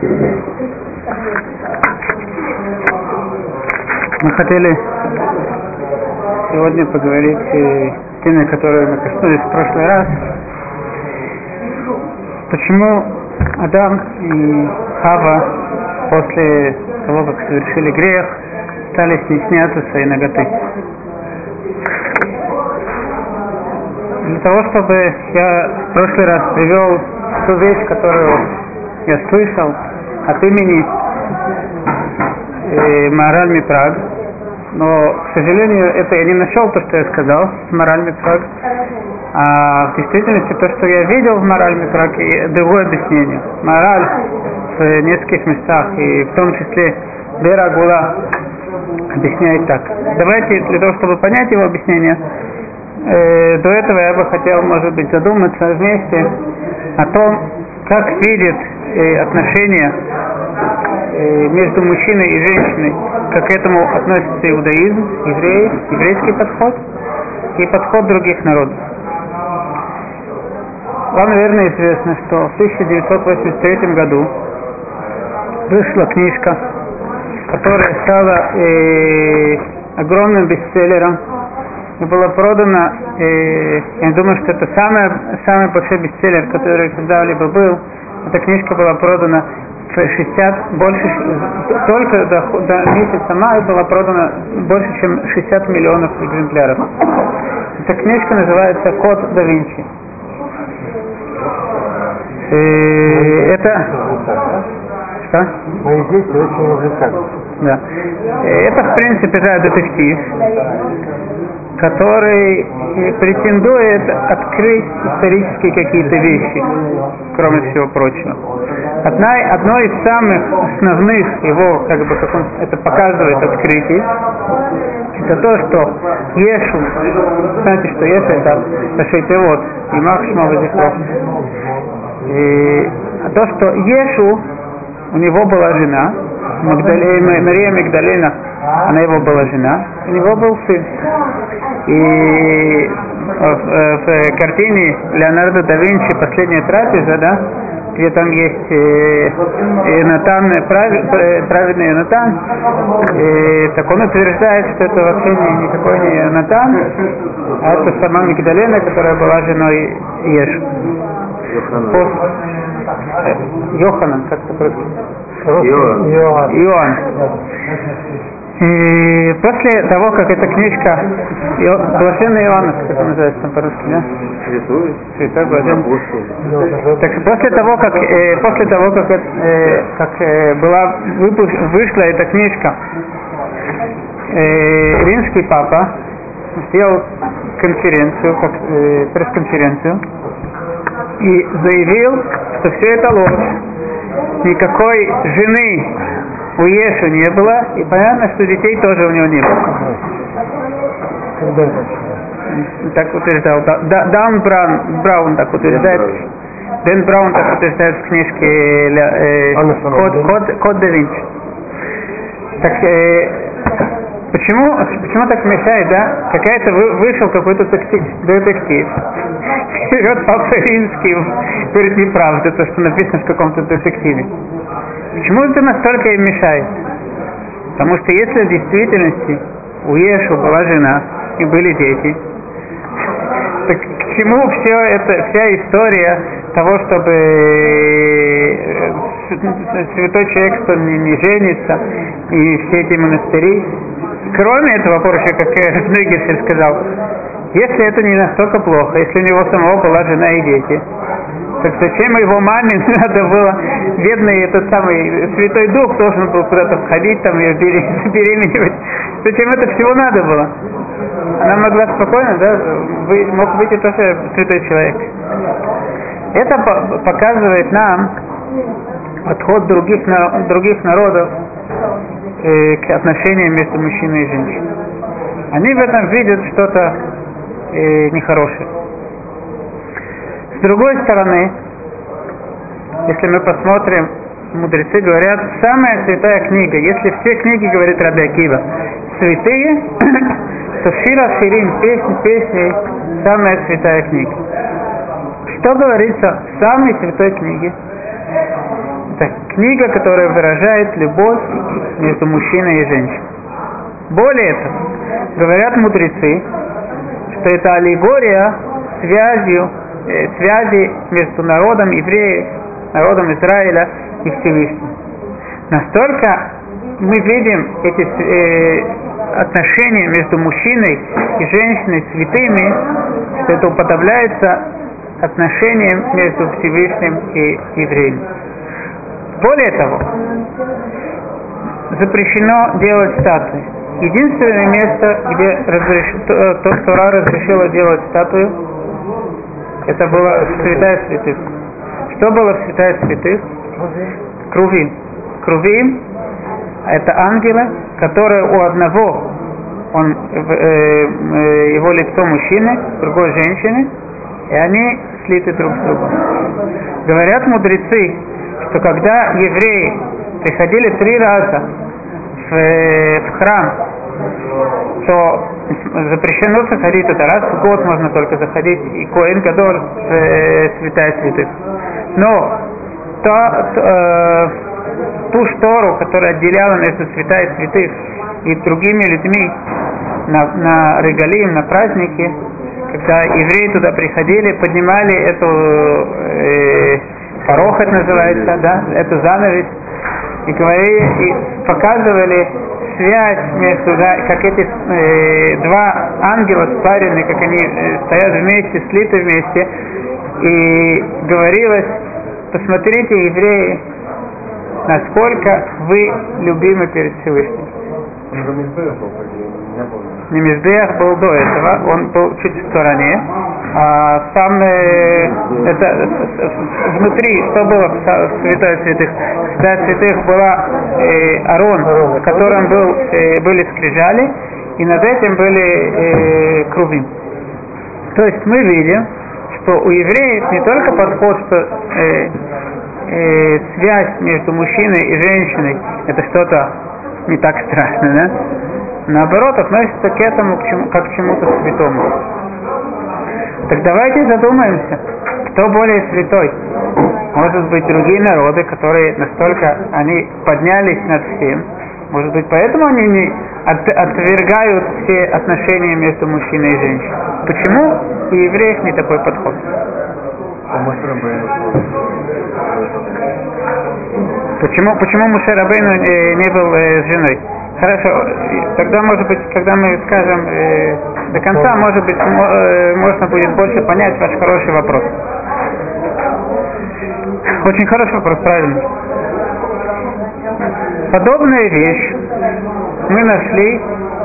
Мы хотели сегодня поговорить о теме, которую мы коснулись в прошлый раз. Почему Адам и Хава после того, как совершили грех, стали стесняться своей наготы? Для того, чтобы я в прошлый раз привел ту вещь, которую я слышал от имени Маораль Мипраг, но, к сожалению, это я не нашел то, что я сказал в Маораль Мипраг, а в действительности то, что я видел в Маораль Мипраг, и другое объяснение. Маораль в нескольких местах, и в том числе Бера Гула, объясняет так. Давайте, для того, чтобы понять его объяснение, до этого я бы хотел, может быть, задуматься вместе о том, как видит отношения между мужчиной и женщиной, как к этому относится иудаизм, еврейский подход и подход других народов. Вам, наверное, известно, что в 1983 году вышла книжка, которая стала огромным бестселлером и была продана, я думаю, что это самый большой бестселлер, который когда-либо был. Эта книжка была продана только до месяца мая была продана больше, чем 60 миллионов экземпляров. Эта книжка называется «Код да Винчи». Это... Что? Мои дети очень увлекаются. Да. Это, в принципе, да, детектив, который претендует открыть исторические какие-то вещи, кроме всего прочего. Одно из самых основных его, как он это показывает, открытий, это то, что Ешу, знаете, что Ешу это Рашей-Тевот, Имах Шмова Зихро. И то, что Ешу, у него была жена, Мария Магдалина, она его была жена, у него был сын. И в картине Леонардо да Винчи «Последняя трапеза», да, где там есть Натан, праведный Натан, так он утверждает, что это вообще никакой не Натан, а это сама Магдалина, которая была женой Ешу. Йоханан, как это просто? Иоанн. И после того, как эта книжка, Блаженный Иоанн, как это называется там по-русски, да? Святой Блаженный. Так после того, как вышла эта книжка, римский папа сделал конференцию, пресс-конференцию, и заявил, что все это ложь. Никакой жены у Ешу не было, и понятно, что детей тоже у него не было. Так утверждал. Дэн Браун так утверждает. Дэн Браун так утверждает в книжке «Код да Винчи». Так, почему так мешает, да? Вышел какой-то детектив. Берет папа римский, говорит неправда, то, что написано в каком-то детективе. Почему это настолько им мешает? Потому что если в действительности у Ешу была жена и были дети, так к чему вся история того, чтобы святой человек, что не женится, и все эти монастыри? Кроме этого, как Снегершель сказал, если это не настолько плохо, если у него самого была жена и дети, так зачем его маме надо было, бедный этот самый Святой Дух должен был куда-то входить, там ее беременевать. Зачем это всего надо было? Она могла спокойно, да, мог быть и тоже святой человек. Это показывает нам подход других народов к отношениям между мужчиной и женщиной. Они в этом видят что-то нехорошее. С другой стороны, если мы посмотрим, мудрецы говорят, самая святая книга, если все книги, говорит Раби Акива, святые, то Шира Ширим, песни, самая святая книга. Что говорится в самой святой книге? Это книга, которая выражает любовь между мужчиной и женщиной. Более того, говорят мудрецы, что это аллегория связи между народом евреев, народом Израиля и Всевышним. Настолько мы видим эти отношения между мужчиной и женщиной святыми, что это уподобляется отношениям между Всевышним и евреем. Более того, запрещено делать статуи. Единственное место, где Тора разрешила делать статую, это было святая святых. Что было в святая святых? Крувим. Крувим — это ангелы, которые у одного его лицо мужчины, другой женщины, и они слиты друг с другом. Говорят мудрецы, что когда евреи приходили 3 раза в храм, то запрещено заходить туда раз в год, можно только заходить, и Коэн Гадоль в святая святых. Но ту штору, которая отделяла между святая святых и другими людьми на регалим, на праздники, когда евреи туда приходили, поднимали эту порог, это называется, да, эту занавес, и говорили, и показывали связь между, да, как эти 2 ангела спарены, как они стоят вместе, слиты вместе, и говорилось: посмотрите, евреи, насколько вы любимы перед Всевышним. Не Мизбех был до этого, он был чуть в стороне, а сам это внутри, что было в святой святых? В святой святых была Арон, в котором были скрижали, и над этим были крувим. То есть мы видим, что у евреев не только подход, что связь между мужчиной и женщиной это что-то не так страшно, да? Наоборот, относится к этому как к чему-то святому. Так давайте задумаемся, кто более святой. Может быть, другие народы, которые настолько они поднялись над всем. Может быть, поэтому они не отвергают все отношения между мужчиной и женщиной. Почему у евреев не такой подход? Почему Моше Рабейну не был с женой? Хорошо, тогда, может быть, когда мы скажем до конца, может быть, можно будет больше понять ваш хороший вопрос. Очень хороший вопрос, правильно. Подобная вещь мы нашли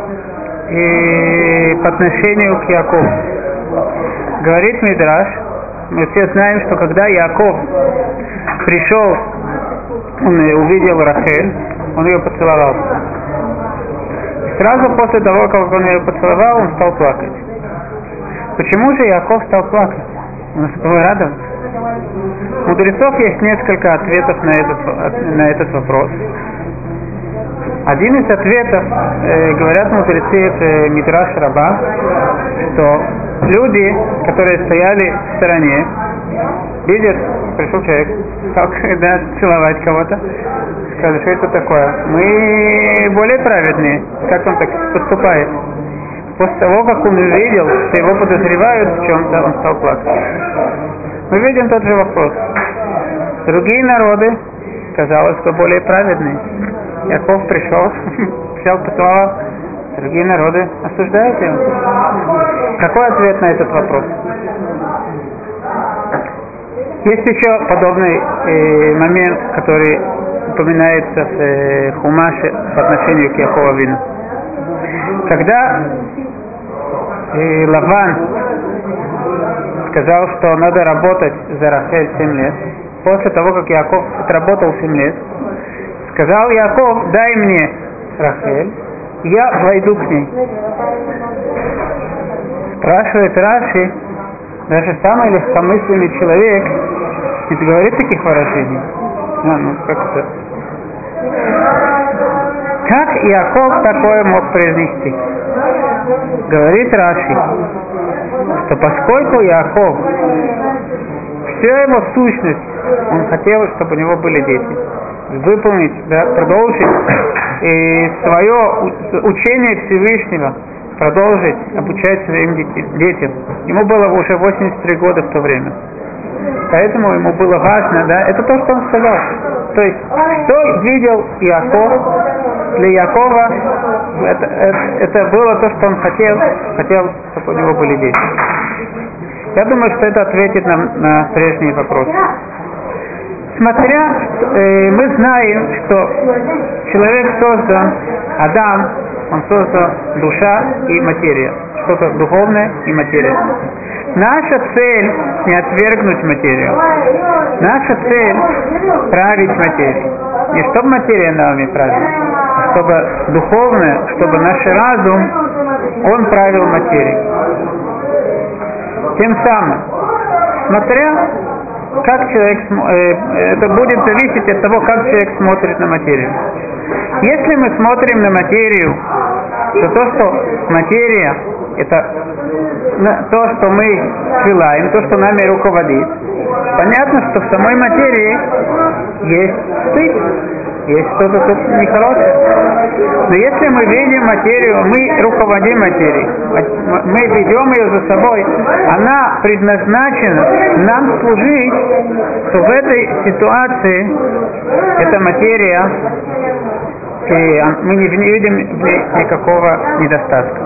и по отношению к Якову. Говорит Мидраш, мы все знаем, что когда Яков пришел, он увидел Рахель, он ее поцеловал. Сразу после того, как он ее поцеловал, он стал плакать. Почему же Яков стал плакать? Он был радоваться. У мудрецов есть несколько ответов на этот вопрос. Один из ответов, говорят мудрецы в Мидраш Раба, что люди, которые стояли в стороне, видят, пришел человек, как целовать кого-то, сказали, что это такое. Мы более праведные, как он так поступает. После того, как он увидел, что его подозревают в чем-то, он стал плакать. Мы видим тот же вопрос. Другие народы, казалось, что более праведные. Яков пришел, взял, поцеловал. Другие народы осуждают его. Какой ответ на этот вопрос? Есть еще подобный момент, который упоминается в Хумаше по отношению к Якову Авину. Когда Лаван сказал, что надо работать за Рахель 7 лет, после того, как Яков отработал 7 лет, сказал Яков: дай мне Рахель, я войду к ней. Спрашивает Раши, даже самый легкомысленный человек не говорит таких выражений. Как Яков такое мог произнести? Говорит Раши, что поскольку Яков, вся его сущность Он хотел, чтобы у него были дети. Выполнить, да, продолжить свое учение Всевышнего, продолжить обучать своим детям. Ему было уже 83 года в то время. Поэтому ему было важно, да, это то, что он сказал. То есть, что видел Иаков, для Иакова это было то, что он хотел, чтобы у него были дети. Я думаю, что это ответит нам на прежние вопросы. Мы знаем, что человек создан, Адам, он создан душа и материя, что-то духовное и материя. Наша цель не отвергнуть материю. Наша цель править материей. Не чтобы материя нами правила, а чтобы духовное, чтобы наш разум, он правил материей. Тем самым, смотря как человек, это будет зависеть от того, как человек смотрит на материю. Если мы смотрим на материю, то что материя это то, что мы желаем, то, что нами руководит. Понятно, что в самой материи есть стыд, есть что-то тут нехорошее. Но если мы видим материю, мы руководим материей, мы ведем ее за собой, она предназначена нам служить, то в этой ситуации эта материя, мы не видим в ней никакого недостатка.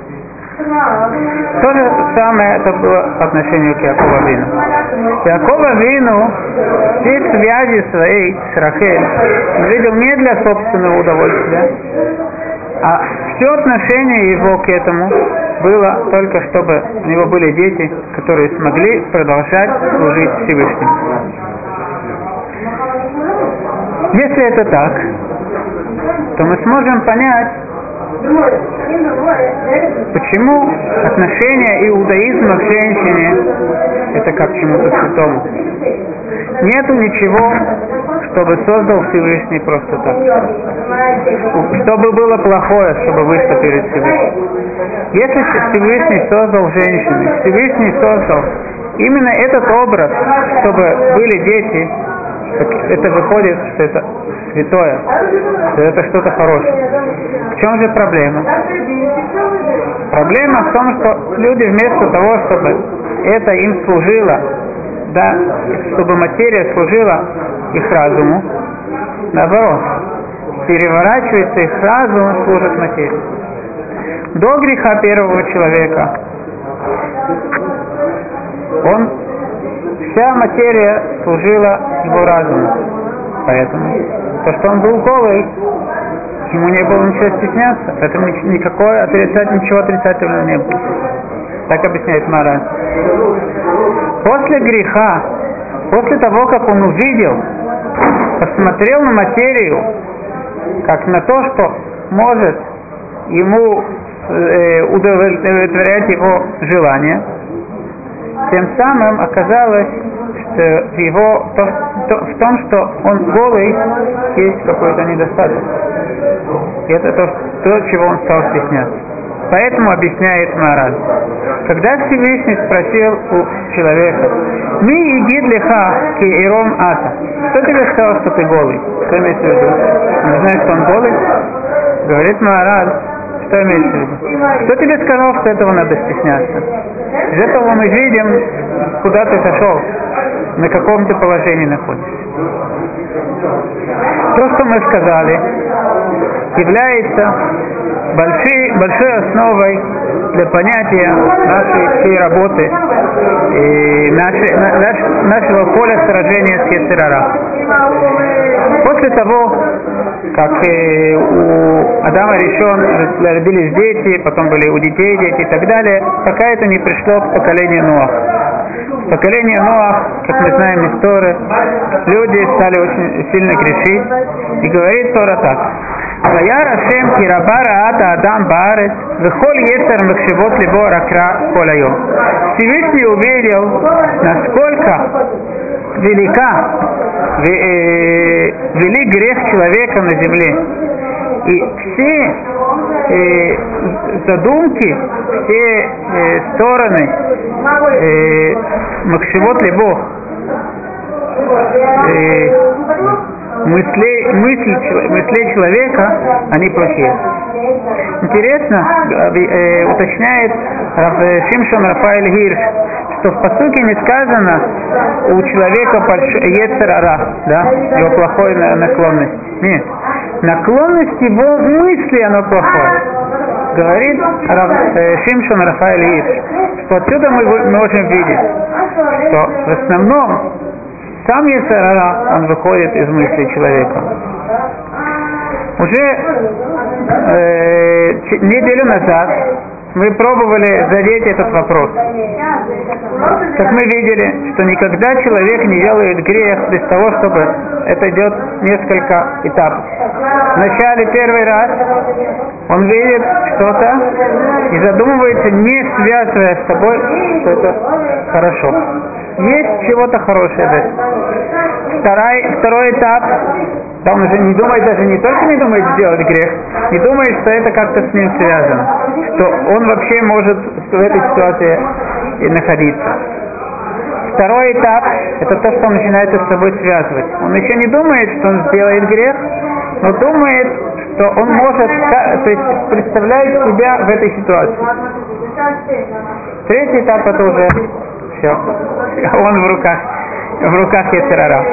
То же самое это было по отношению к Яакову Авину. Яаков Авину все связи своей с Рахель видел не для собственного удовольствия, а все отношение его к этому было только, чтобы у него были дети, которые смогли продолжать служить Всевышнему. Если это так, то мы сможем понять, почему отношение иудаизма к женщине это как к чему-то святому. Нету ничего, чтобы создал Всевышний просто так. Чтобы было плохое, чтобы вышло перед Всевышним. Если Всевышний создал женщину, Всевышний создал именно этот образ, чтобы были дети, это выходит, что это святое, что это что-то хорошее. В чем же проблема? Проблема в том, что люди вместо того, чтобы это им служило, да, чтобы материя служила их разуму, наоборот, переворачивается их разум, служит материи. До греха первого человека вся материя служила его разуму. Поэтому то, что он был голый, ему не было ничего стесняться, поэтому ничего отрицательного не было. Так объясняет Мараль. После греха, после того, как он увидел, посмотрел на материю, как на то, что может ему удовлетворять его желание, тем самым оказалось, что в том, что он голый, есть какой-то недостаток. И это то, чего он стал стесняться. Поэтому объясняет Мараль. Когда Всевышний спросил у человека: «Ми игид леха ки иром ата», кто тебе сказал, что ты голый? Что имеется в виду? Не знаешь, что он голый? Говорит Мараль, что имеется в виду? Кто тебе сказал, что этого надо стесняться? Из этого мы видим, куда ты зашел, на каком ты положении находишься. То, что мы сказали, является большой основой для понятия нашей всей работы и нашего поля сражения с Йецер Ара. После того, как у Адама Ришон родились дети, потом были у детей дети и так далее, пока это не пришло к поколению Ноаха. В поколении Ноах, как мы знаем из Торы, люди стали очень сильно грешить, и говорит Тора так: «Ваяр Ашем ки раба раата Адам баарец, вехоль йецер махшевот либо ракра кол хайом». Всевышний увидел, насколько велик грех человека на земле. И все задумки, все стороны махшевот либо мысли человека, они плохие. Интересно, уточняет Рав Шимшон Рафаэль Гирш, что в пасуке не сказано у человека йецер ара, да, его плохой наклонность. Нет, наклонность его в мысли, оно плохое. Говорит Шимшон Рафаэль Гирш, что отсюда мы можем видеть, что в основном сам йецер ара, он выходит из мысли человека. Уже неделю назад мы пробовали задеть этот вопрос. Как мы видели, что никогда человек не делает грех без того, чтобы это идет несколько этапов. Вначале первый раз он видит что-то и задумывается, не связывая с собой, что это хорошо. Есть чего-то хорошее в этом. Второй этап, да, он уже не думает, даже не только не думает сделать грех, не думает, что это как-то с ним связано, что он вообще может в этой ситуации и находиться. Второй этап, это то, что он начинает с собой связывать. Он еще не думает, что он сделает грех, но думает, что он может, то есть представляет себя в этой ситуации. Третий этап, это уже все, он в руках йецер ара.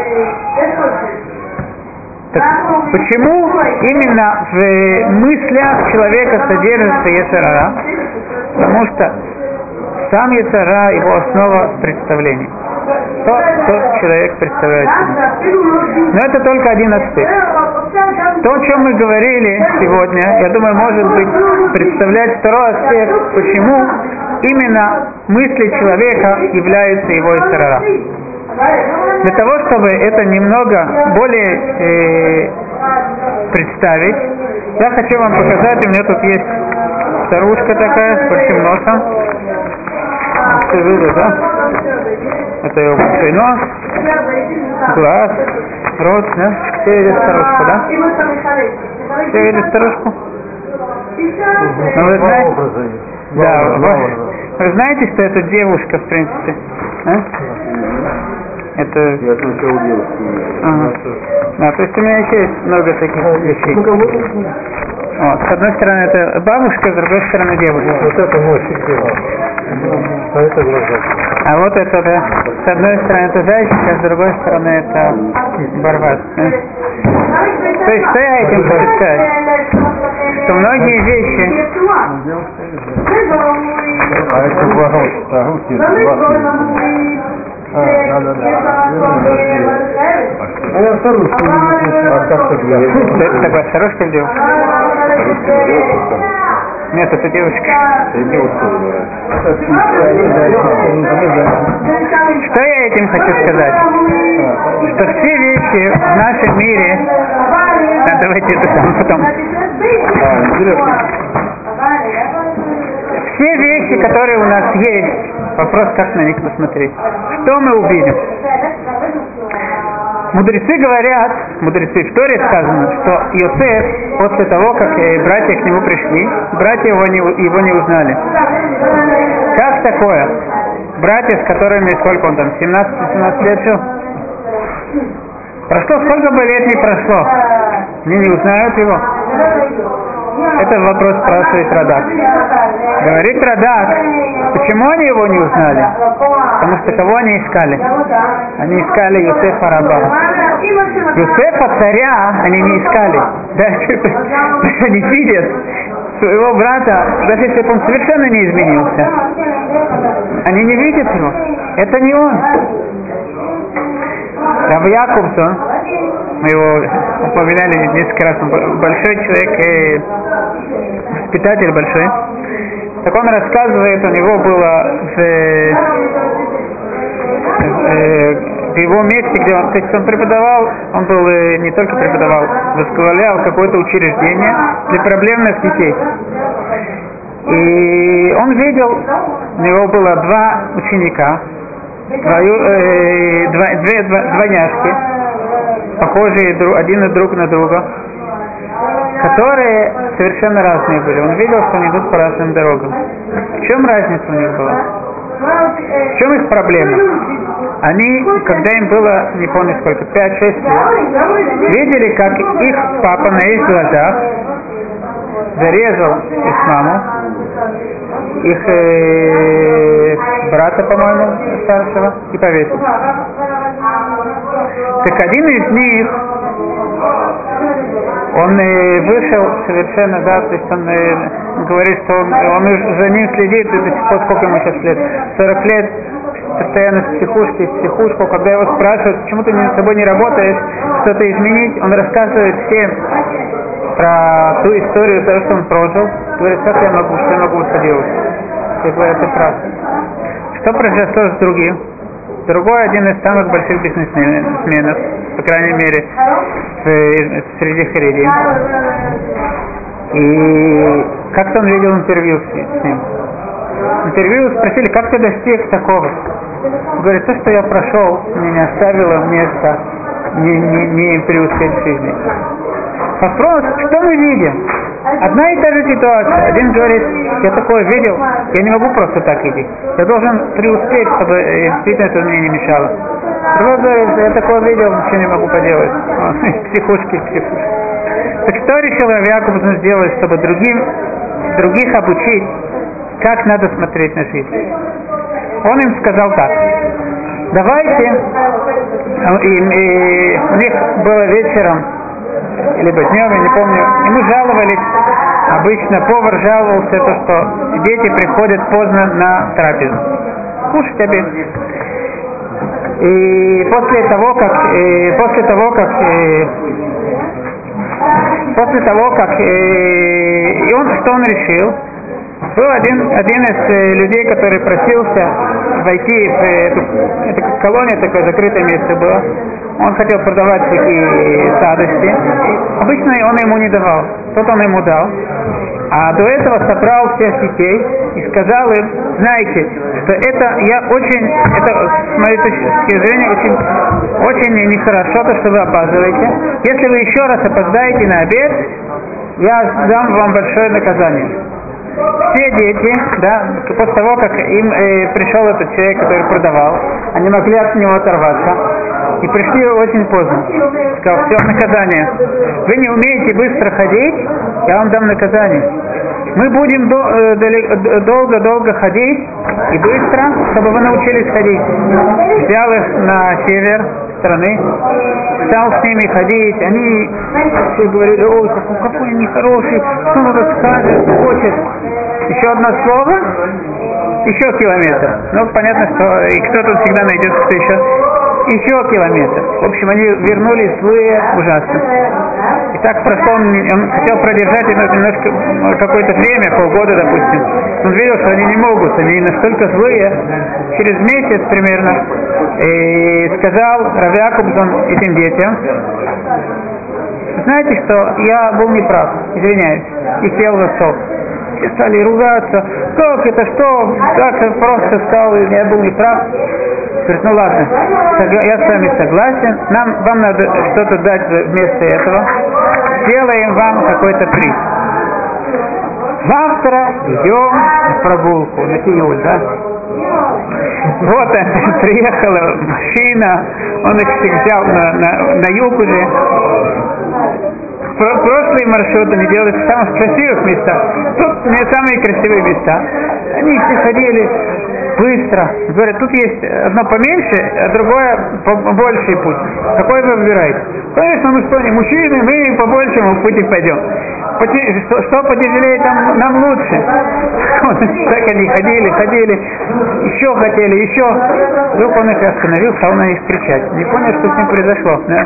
Так почему именно в мыслях человека содержится йецер ара? Потому что сам йецер ара, его основа представления. Что человек представляет себе. Но это только один аспект. То, о чем мы говорили сегодня, я думаю, может быть, представлять второй аспект, почему именно мысли человека являются его йецер ара. Для того, чтобы это немного более представить, я хочу вам показать, у меня тут есть старушка такая с большим носом. Все видно, да? Это его большой нос, глаз, рот, да? Все видят старушку, да? Все видят старушку? Ну, вы знаете? Да, вы знаете, что это девушка, в принципе? А? Это... Я сначала девушку. Ага. Да, то есть у меня еще есть много таких вещей. Вот, с одной стороны это бабушка, с другой стороны девушка. Вот это носик дело. А это глаза. А вот это, да, с одной стороны это зайчик, а с другой стороны это барбас. Да? То есть что я этим хочу сказать? Что многие вещи... А это глаза, руки, А я старушку люблю. А как так делать? Это такая старушка или девушка? Нет, это девушка. Это девушка. Что я этим хочу сказать? Что все вещи в нашем мире... давайте это сам потом. Все вещи, которые у нас есть, вопрос, как на них посмотреть. Что мы увидим? Мудрецы говорят, в Торе сказано, что Йосеф, после того, как братья к нему пришли, братья его не узнали. Как такое? Братья, с которыми, сколько он там, 17-18 лет жил? Прошло, сколько бы лет не прошло? Они не узнают его? Это вопрос спрашивает Радак. Говорит Радак, почему они его не узнали? Потому что кого они искали? Они искали Йосефа раба. Йосефа царя они не искали. Да, они видят своего брата, даже если бы он совершенно не изменился. Они не видят его. Это не он. Рав Якубсон, мы его упоминали несколько раз, он большой человек, воспитатель большой. Так он рассказывает, у него было в его месте, где он, то есть он преподавал, он был не только преподавал, возглавлял какое-то учреждение для проблемных детей. И он видел, у него было два ученика, двойняшки, похожие один друг на друга, которые совершенно разные были. Он видел, что они идут по разным дорогам. В чем разница у них была? В чем их проблема? они, когда им было, не помню сколько, 5-6 лет, видели, как их папа на их глазах зарезал их маму, их брата, по-моему, старшего, и повесил. Так один из них, он вышел совершенно, да, то есть он говорит, что он за ним следит, и до сих пор, сколько ему сейчас лет, 40 лет, постоянно с психушки в психушку. Когда его спрашивают, почему ты над собой не работаешь, что-то изменить, он рассказывает всем про ту историю, то, что он прожил. Говорит, как я могу, что я могу поделать? Я говорю, это правда. Что произошло с другим? Другой, один из самых больших бизнесменов, по крайней мере, среди харидим. И как-то он видел интервью с ним. Интервью спросили, как ты достиг такого? Говорит, то, что я прошел, меня не оставило места не преуспеть в жизни. Вопрос, что мы видим? Одна и та же ситуация. Один говорит, я такое видел, я не могу просто так идти. Я должен преуспеть, чтобы действительно это мне не мешало. Другой говорит, я такое видел, ничего не могу поделать. Психушки. Так что решил Рав Якубсон сделать, чтобы других обучить, как надо смотреть на жизнь? Он им сказал так. Давайте, и у них было вечером, либо днем, я не помню, ему жаловались, обычно повар жаловался, то, что дети приходят поздно на трапезу. Кушать обед. И после того, как и он, что он решил? Был один из людей, который просился войти в эту колонию, такое закрытое место было. Он хотел продавать такие сладости. Обычно он ему не давал. Тут он ему дал. А до этого собрал всех детей и сказал им, знаете, что это с моей точки зрения, очень нехорошо, то, что вы опаздываете. Если вы еще раз опоздаете на обед, я дам вам большое наказание. Все дети, да, после того, как им пришел этот человек, который продавал, они могли от него оторваться и пришли очень поздно. Сказал, все, наказание. Вы не умеете быстро ходить, я вам дам наказание. Мы будем долго ходить и быстро, чтобы вы научились ходить. Взял их на север страны, стал с ними ходить, они все говорили, ой, какой они нехороший, что он тут скажет, хочет. Еще одно слово, еще километр. Ну, понятно, что и кто-то всегда найдет, кто еще километр. В общем, они вернулись злые, ужасно. И так прошло, он хотел продержать немножко какое-то время, полгода, допустим. Он видел, что они не могут, они настолько злые. Через месяц примерно и сказал Рав Якубсон этим детям, знаете что, я был неправ, извиняюсь, и сел за стол. Все стали ругаться, как это, что, так просто сказал, я был неправ. Говорит, ну ладно, я с вами согласен, вам надо что-то дать вместо этого, сделаем вам какой-то приз. Завтра идем в прогулку на Тиюль, да? Вот приехала машина, он их взял на юг уже. Прошлые маршруты они делали в самых красивых местах. Тут не самые красивые места. Они все ходили быстро. Говорят, тут есть одно поменьше, а другое побольший путь. Какой вы выбираете? Конечно, мы что, не мужчины, мы по большему пути пойдем. Что потяжелее, там нам лучше. Так они ходили, еще хотели, еще. Вдруг он их остановил, стал на них кричать. Не понял, что с ним произошло. Да?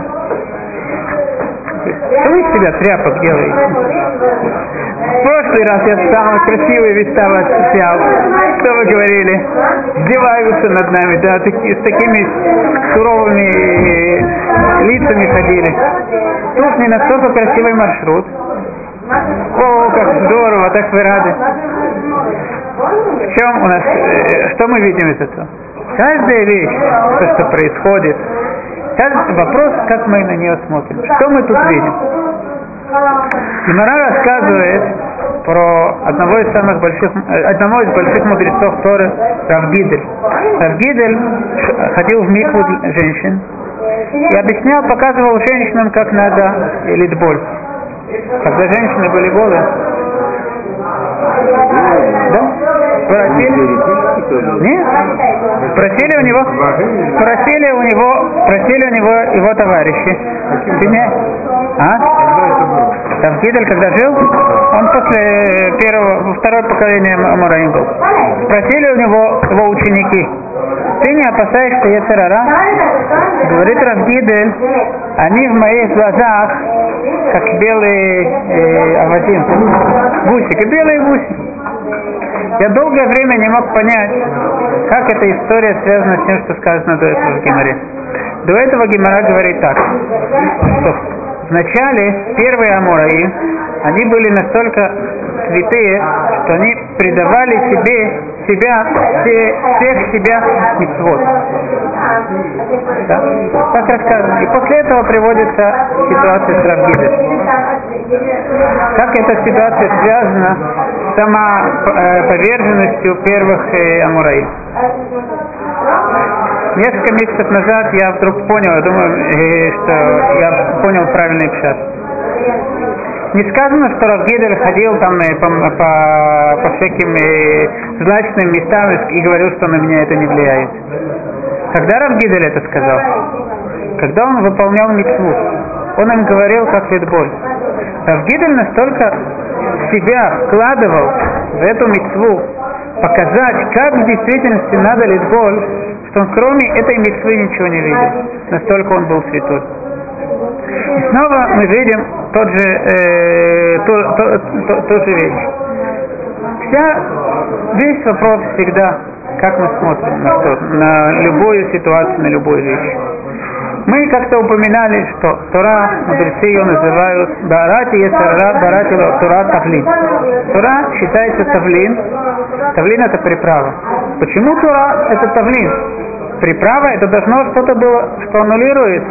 Что вы из себя тряпок делаете? В прошлый раз я самые красивые места вас взял. Что вы говорили? Издеваются над нами, да, с такими суровыми лицами ходили. Тут не настолько красивый маршрут. О, как здорово, так вы рады. В чем у нас, что мы видим из этого? Каждая вещь, то, что происходит, вопрос, как мы на нее смотрим. Что мы тут видим? Гемара рассказывает, про одного из больших мудрецов Торы, Рав Гидель. Рав Гидель ходил в микву женщин и объяснял, показывал женщинам, как надо лить боль. Когда женщины были голые. Да? Спросили? Нет. Спросили у него его товарищи. Рав Гидель, когда жил, он после второго поколения Амураим был. Спросили у него его ученики: ты не опасаешься йецер ара? Говорит Рав Гидель: они в моих глазах как белые авазим, гусики, белые гуси. Я долгое время не мог понять, как эта история связана с тем, что сказано до этого в Гемаре. До этого Гемара говорит так, что вначале первые Амураи, они были настолько святые, что они предавали всех себя мицвот. Да? Так рассказано. И после этого приводится ситуация с Рав Гиделем. Как эта ситуация связана с самоповерженностью первых Амураи? Несколько месяцев назад я вдруг понял, я думаю, что я понял правильный пшат. Не сказано, что Рав Гидель ходил там по всяким злачным местам и говорил, что на меня это не влияет. Когда Рав Гидель это сказал? Когда он выполнял мицву. Он им говорил, как лить боль. Рав Гидель настолько себя вкладывал в эту мицву, показать, как в действительности надо лить боль, что он кроме этой мицвы ничего не видел. Настолько он был святой. И снова мы видим ту же вещь. Весь вопрос всегда, как мы смотрим на любую ситуацию, на любую вещь. Мы как-то упоминали, что Тора, мудрецы ее называют Барати Есара, Барати Тора Тавлин. Тора считается Тавлин. Тавлин — это приправа. Почему Тора — это Тавлин? Приправа — это должно что-то было, что аннулирует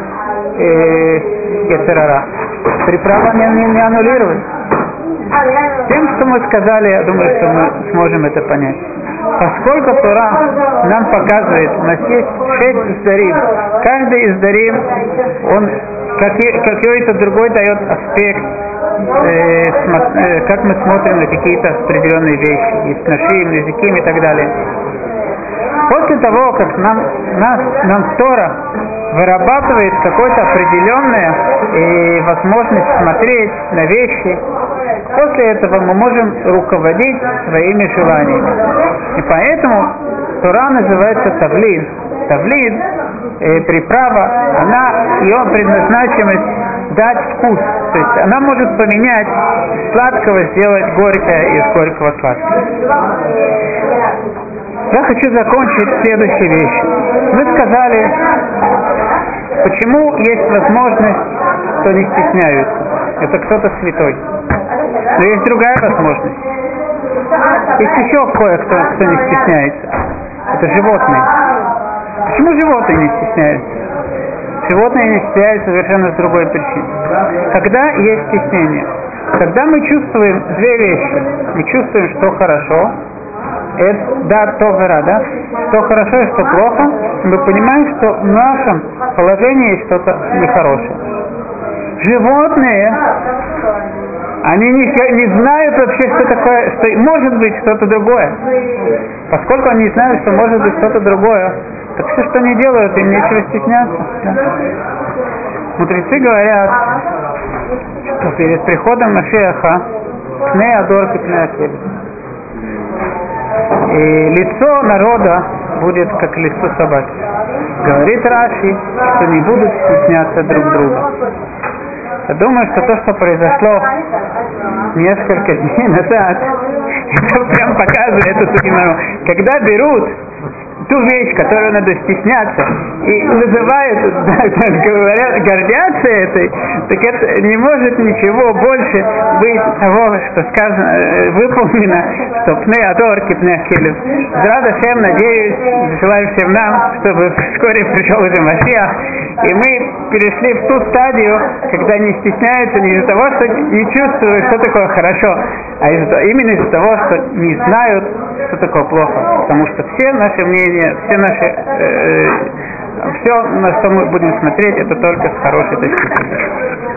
Есара. Приправа не аннулирует. Тем, что мы сказали, я думаю, что мы сможем это понять. Поскольку Тора нам показывает, у нас есть 6 издарим. Каждый издарим, он какой-то другой дает аспект, как мы смотрим на какие-то определенные вещи, есть нашим, языким и так далее. После того, как нам Тора вырабатывает какую-то определенную возможность смотреть на вещи, после этого мы можем руководить своими желаниями. И поэтому Тора называется Тавлин. Тавлин, приправа, ее предназначенность дать вкус. То есть она может поменять сладкого, сделать горькое, из горького сладкое. Я хочу закончить следующей вещью. Мы сказали, почему есть возможность, что не стесняются. Это кто-то святой. Но есть другая возможность. Есть еще кое-кто, кто не стесняется. Это животные. Почему животные не стесняются? Животные не стесняются совершенно с другой причины. Когда есть стеснение? Когда мы чувствуем две вещи. Мы чувствуем, что хорошо. Это то да? Что хорошо и что плохо. Мы понимаем, что в нашем положении есть что-то нехорошее. Животные, они не знают вообще, что такое, что может быть что-то другое. Поскольку они не знают, что может быть что-то другое, так все, что они делают, им нечего стесняться. Да? Мудрецы говорят, что перед приходом Машиаха пней адор пней акель. И лицо народа будет как лицо собаки. Говорит Раши, что не будут стесняться друг друга. Я думаю, что то, что произошло несколько дней назад, это прям показывает эту геморрой. Когда берут ту вещь, которую надо стесняться, и называют, говорят, гордятся этой, так это не может ничего больше быть того, что сказано, выполнено, что пней адор кипней акелев. Зрада Шем, надеюсь, желаю всем нам, чтобы вскоре пришел уже Машиах, и мы перешли в ту стадию, когда не стесняются не из-за того, что не чувствуют, что такое хорошо, именно из-за того, что не знают, что такое плохо. Потому что все наши мнения, все, на что мы будем смотреть, это только с хорошей точки зрения.